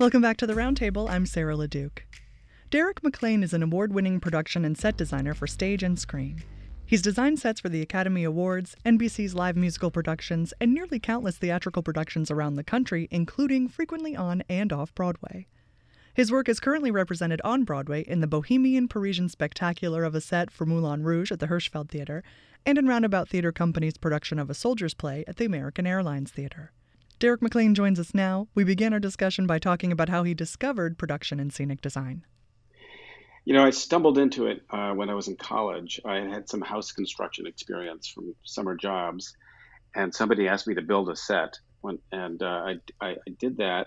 Welcome back to the Roundtable. I'm Sarah LeDuc. Derek McLane is an award-winning production and set designer for stage and screen. He's designed sets for the Academy Awards, NBC's live musical productions, and nearly countless theatrical productions around the country, including frequently on and off Broadway. His work is currently represented on Broadway in the Bohemian Parisian Spectacular of a set for Moulin Rouge at the Hirschfeld Theater, and in Roundabout Theater Company's production of A Soldier's Play at the American Airlines Theater. Derek McLane joins us now. We began our discussion by talking about how he discovered production and scenic design. I stumbled into it when I was in college. I had some house construction experience from summer jobs, and somebody asked me to build a set. I did that.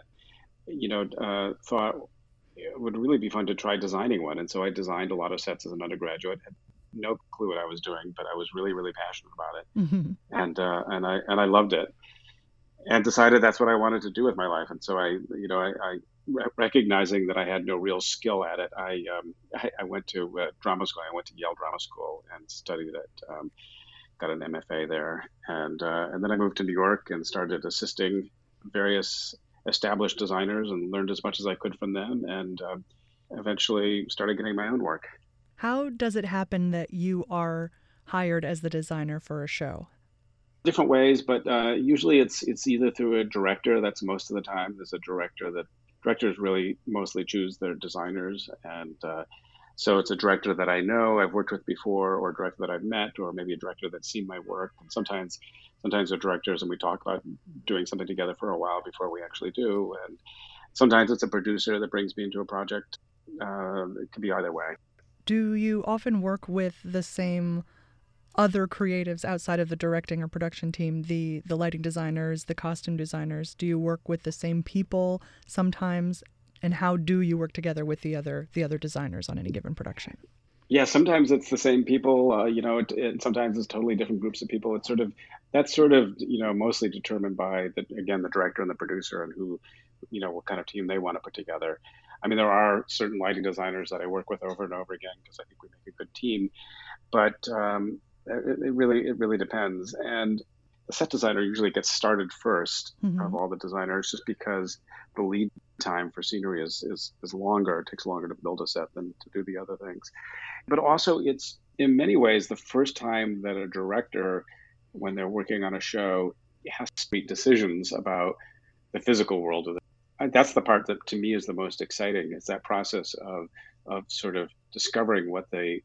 Thought it would really be fun to try designing one, and so I designed a lot of sets as an undergraduate. Had no clue what I was doing, but I was really, really passionate about it, and I loved it, and decided that's what I wanted to do with my life. And so I recognizing that I had no real skill at it, I went to drama school. I went to Yale Drama School and studied it. Got an MFA there, and then I moved to New York and started assisting various established designers and learned as much as I could from them, and eventually started getting my own work. How does it happen that you are hired as the designer for a show? Different ways, but usually it's either through a director. That's most of the time. There's a director that directors really mostly choose their designers, and so it's a director that I know I've worked with before, or a director that I've met, or maybe a director that's seen my work. And sometimes they're directors and we talk about doing something together for a while before we actually do. And sometimes it's a producer that brings me into a project. It could be either way. Do you often work with the same other creatives outside of the directing or production team, the lighting designers, the costume designers? Do you work with the same people sometimes? And how do you work together with the other designers on any given production? Yeah, sometimes it's the same people, sometimes it's totally different groups of people. That's mostly determined by the director and the producer, and who, what kind of team they want to put together. I mean, there are certain lighting designers that I work with over and over again because I think we make a good team, but it really depends. And the set designer usually gets started first of all the designers, just because the lead time for scenery is longer. It takes longer to build a set than to do the other things. But also, it's in many ways the first time that a director, when they're working on a show, has to make decisions about the physical world of it. That's the part that to me is the most exciting. Is that process of sort of discovering what the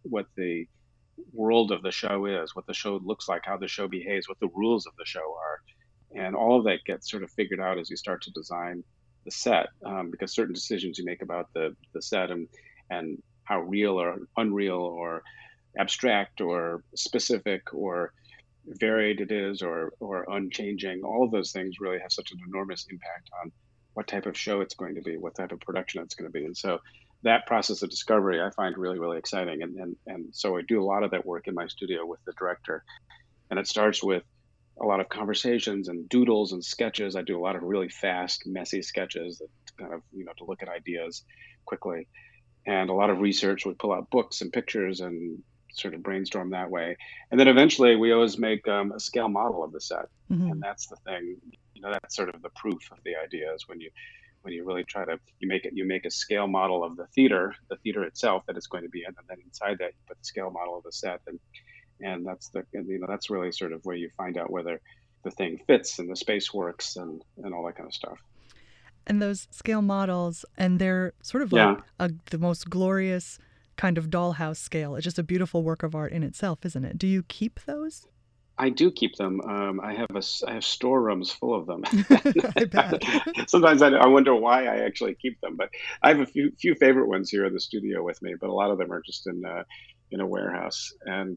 world of the show is, what the show looks like, how the show behaves, what the rules of the show are. And all of that gets sort of figured out as you start to design the set, because certain decisions you make about the set and how real or unreal or abstract or specific or varied it is, or unchanging, all of those things really have such an enormous impact on what type of show it's going to be, what type of production it's going to be. And so that process of discovery I find really, really exciting. And so I do a lot of that work in my studio with the director. And it starts with a lot of conversations and doodles and sketches. I do a lot of really fast, messy sketches that kind of, to look at ideas quickly. And a lot of research. We pull out books and pictures and sort of brainstorm that way. And then eventually we always make a scale model of the set. And that's the thing, that's sort of the proof of the idea, is when you really try to, you make a scale model of the theater itself that it's going to be in, and then inside that you put the scale model of the set, and that's really sort of where you find out whether the thing fits and the space works and all that kind of stuff. And those scale models, and they're sort of like the most glorious kind of dollhouse scale. It's just a beautiful work of art in itself, isn't it? Do you keep those? I do keep them. I have storerooms full of them. I bet. Sometimes I wonder why I actually keep them, but I have a few favorite ones here in the studio with me, but a lot of them are just in a warehouse. And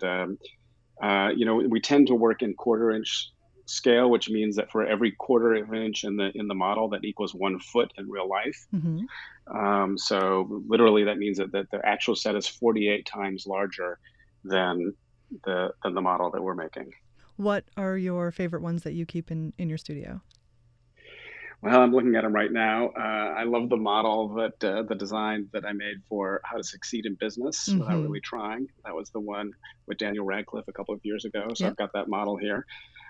we tend to work in quarter-inch scale, which means that for every quarter of an inch in the model, that equals 1 foot in real life. So literally, that means that the actual set is 48 times larger than the model that we're making. What are your favorite ones that you keep in your studio? Well, I'm looking at them right now. I love the model the design that I made for How to Succeed in Business Without Really Trying. That was the one with Daniel Radcliffe a couple of years ago. So I've got that model here.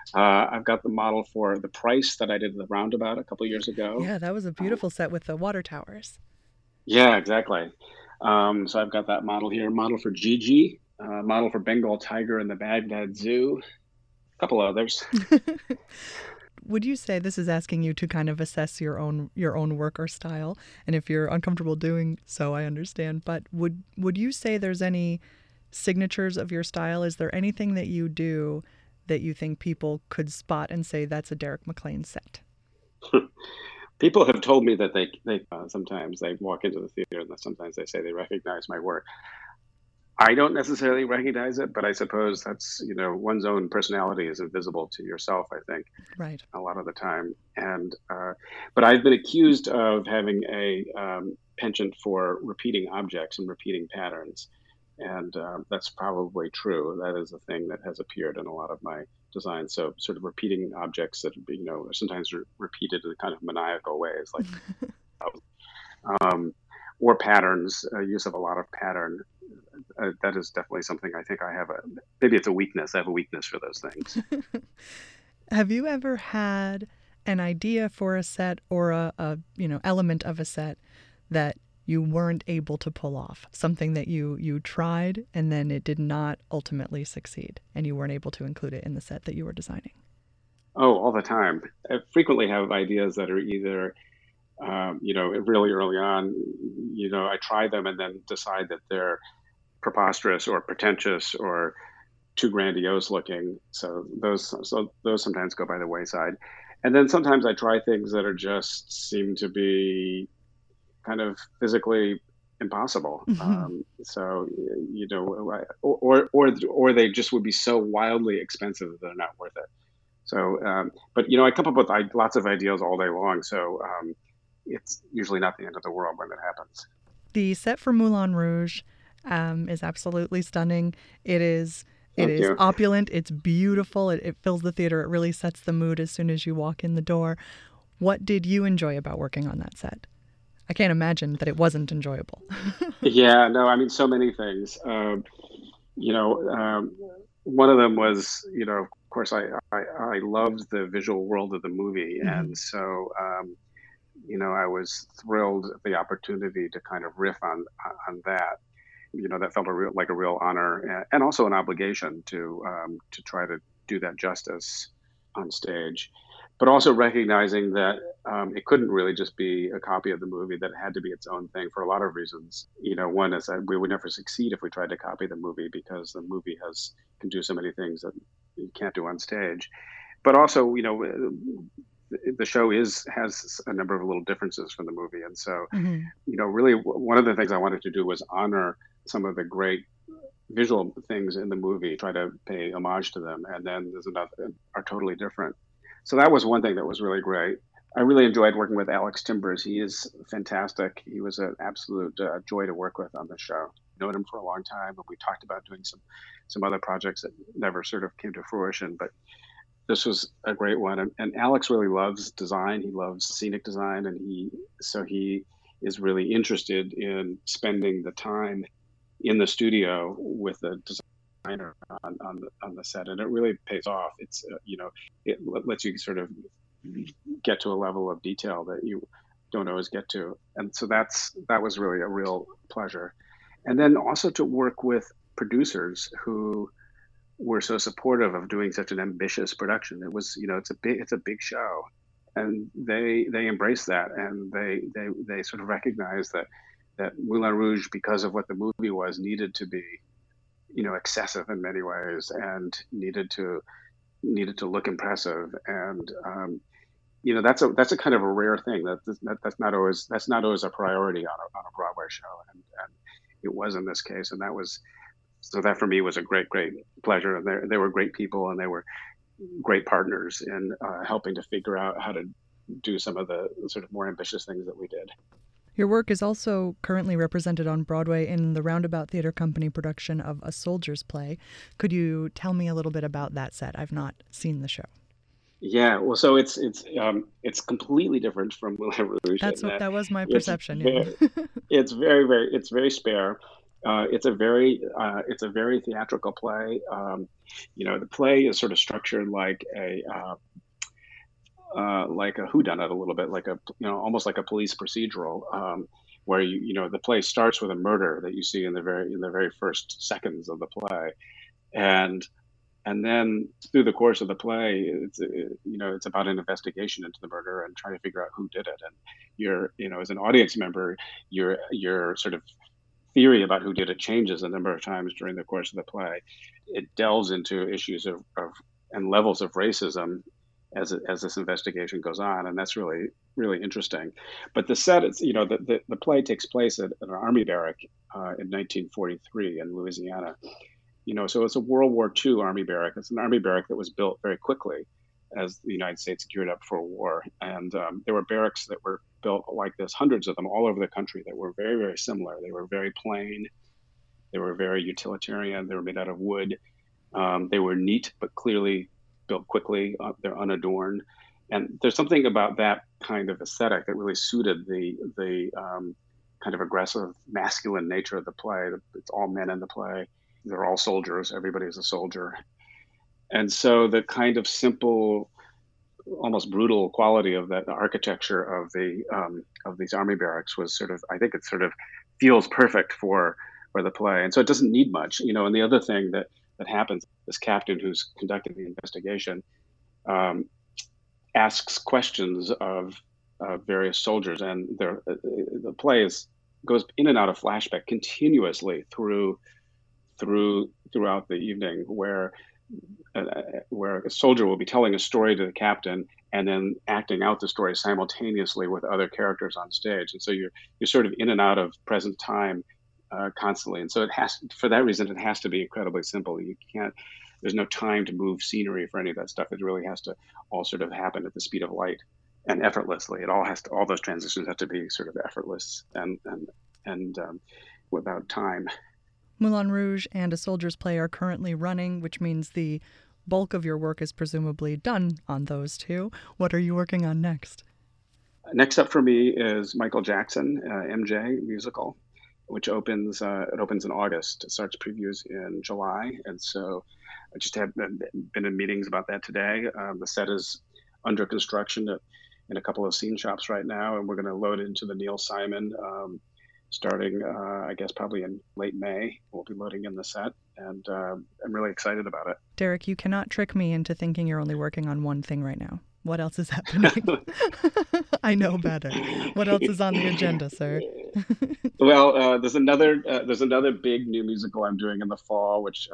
I've got the model for The Price that I did the Roundabout a couple years ago. Yeah, that was a Uh, beautiful set with the water towers. yeah, exactly. So I've got that model here, model for Gigi, model for Bengal Tiger in the Baghdad Zoo, a couple others. Would you say this is asking you to kind of assess your own work or style? And if you're uncomfortable doing so, I understand. But would you say there's any signatures of your style? Is there anything that you do that you think people could spot and say that's a Derek McLean set? People have told me that they sometimes they walk into the theater and that sometimes they say they recognize my work. I don't necessarily recognize it, but I suppose that's, one's own personality is invisible to yourself, I think, Right. a lot of the time. But I've been accused of having a penchant for repeating objects and repeating patterns. And that's probably true. That is a thing that has appeared in a lot of my designs. So, sort of repeating objects that, are sometimes repeated in kind of maniacal ways, like um, or patterns, use of a lot of pattern. That is definitely something I think I have maybe it's a weakness. I have a weakness for those things. Have you ever had an idea for a set or a element of a set that you weren't able to pull off? Something that you tried and then it did not ultimately succeed and you weren't able to include it in the set that you were designing? Oh, all the time. I frequently have ideas that are either, really early on, I try them and then decide that they're preposterous or pretentious or too grandiose looking. So those sometimes go by the wayside. And then sometimes I try things that are just seem to be kind of physically impossible. Or they just would be so wildly expensive that they're not worth it. But I come up with lots of ideas all day long. So it's usually not the end of the world when that happens. The set for Moulin Rouge is absolutely stunning. It is it Thank is you. opulent. It's beautiful. It fills the theater. It really sets the mood as soon as you walk in the door. What did you enjoy about working on that set? I can't imagine that it wasn't enjoyable. Yeah, no, I mean, so many things. You know, one of them was, of course, I loved the visual world of the movie, Hmm. and so I was thrilled at the opportunity to kind of riff on that. That felt like a real honor and also an obligation to try to do that justice on stage, but also recognizing that it couldn't really just be a copy of the movie; that it had to be its own thing for a lot of reasons. One is that we would never succeed if we tried to copy the movie because the movie can do so many things that you can't do on stage. But also, the show has a number of little differences from the movie, and so Hmm. really one of the things I wanted to do was honor some of the great visual things in the movie, try to pay homage to them, and then there's another are totally different. So that was one thing that was really great. I really enjoyed working with Alex Timbers. He is fantastic. He was an absolute joy to work with on the show. Known him for a long time, and we talked about doing some other projects that never sort of came to fruition. But this was a great one. And Alex really loves design. He loves scenic design, and he is really interested in spending the time in the studio with the designer on the set, and it really pays off. Lets you sort of get to a level of detail that you don't always get to, and so that was really a real pleasure. And then also to work with producers who were so supportive of doing such an ambitious production. It was, it's a big show, and they embrace that, and they sort of recognize that Moulin Rouge, because of what the movie was, needed to be, excessive in many ways, and needed to look impressive. And that's a kind of a rare thing that's not always a priority on a Broadway show, and it was in this case, and that for me was a great, great pleasure. And they were great people, and they were great partners in helping to figure out how to do some of the sort of more ambitious things that we did. Your work is also currently represented on Broadway in the Roundabout Theater Company production of A Soldier's Play. Could you tell me a little bit about that set? I've not seen the show. Yeah, well, so it's completely different from Moulin Rouge in that That was my it's perception, very yeah. it's very spare. It's a very theatrical play. The play is sort of structured like a whodunit a little bit, like almost like a police procedural, where the play starts with a murder that you see in the very first seconds of the play, and and then through the course of the play, it's about an investigation into the murder and trying to figure out who did it. And as an audience member, your sort of theory about who did it changes a number of times during the course of the play. It delves into issues of and levels of racism as this investigation goes on, and that's really really interesting. But the set is the play takes place at an army barrack in 1943 in Louisiana. So it's a World War II army barrack. It's an army barrack that was built very quickly as the United States geared up for a war. And there were barracks that were built like this, hundreds of them all over the country that were very, very similar. They were very plain. They were very utilitarian. They were made out of wood. They were neat, but clearly built quickly. They're unadorned. And there's something about that kind of aesthetic that really suited the kind of aggressive, masculine nature of the play. It's all men in the play. They're all soldiers. Everybody's a soldier. And so the kind of simple, almost brutal quality of that architecture of these army barracks was I think it sort of feels perfect for the play. And so it doesn't need much. And the other thing that happens, this captain who's conducting the investigation asks questions of various soldiers, and the play goes in and out of flashback continuously throughout the evening, where a soldier will be telling a story to the captain and then acting out the story simultaneously with other characters on stage, and so you're sort of in and out of present time constantly. And so for that reason, it has to be incredibly simple. There's no time to move scenery for any of that stuff. It really has to all sort of happen at the speed of light and effortlessly. All those transitions have to be sort of effortless and without time. Moulin Rouge and A Soldier's Play are currently running, which means the bulk of your work is presumably done on those two. What are you working on next? Next up for me is Michael Jackson, MJ musical, which opens in August. It starts previews in July, and so I just have been in meetings about that today. The set is under construction in a couple of scene shops right now, and we're going to load it into the Neil Simon. Starting, I guess, probably in late May, we'll be loading in the set, and I'm really excited about it. Derek, you cannot trick me into thinking you're only working on one thing right now. What else is happening? I know better. What else is on the agenda, sir? Well, there's another big new musical I'm doing in the fall, which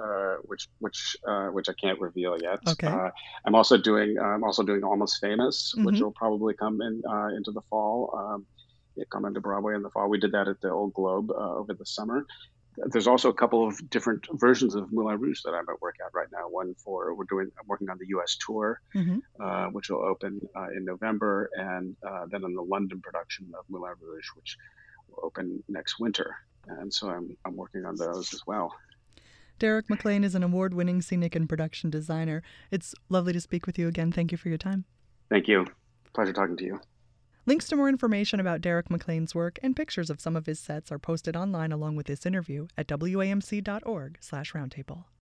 I can't reveal yet. Okay. I'm also doing Almost Famous, which will probably come into the fall. Come into Broadway in the fall. We did that at the Old Globe over the summer. There's also a couple of different versions of Moulin Rouge that I'm at work at right now. I'm working on the U.S. tour, which will open in November, and then on the London production of Moulin Rouge, which will open next winter. And so I'm working on those as well. Derek McClain is an award-winning scenic and production designer. It's lovely to speak with you again. Thank you for your time. Thank you. Pleasure talking to you. Links to more information about Derek McClain's work and pictures of some of his sets are posted online along with this interview at wamc.org/roundtable.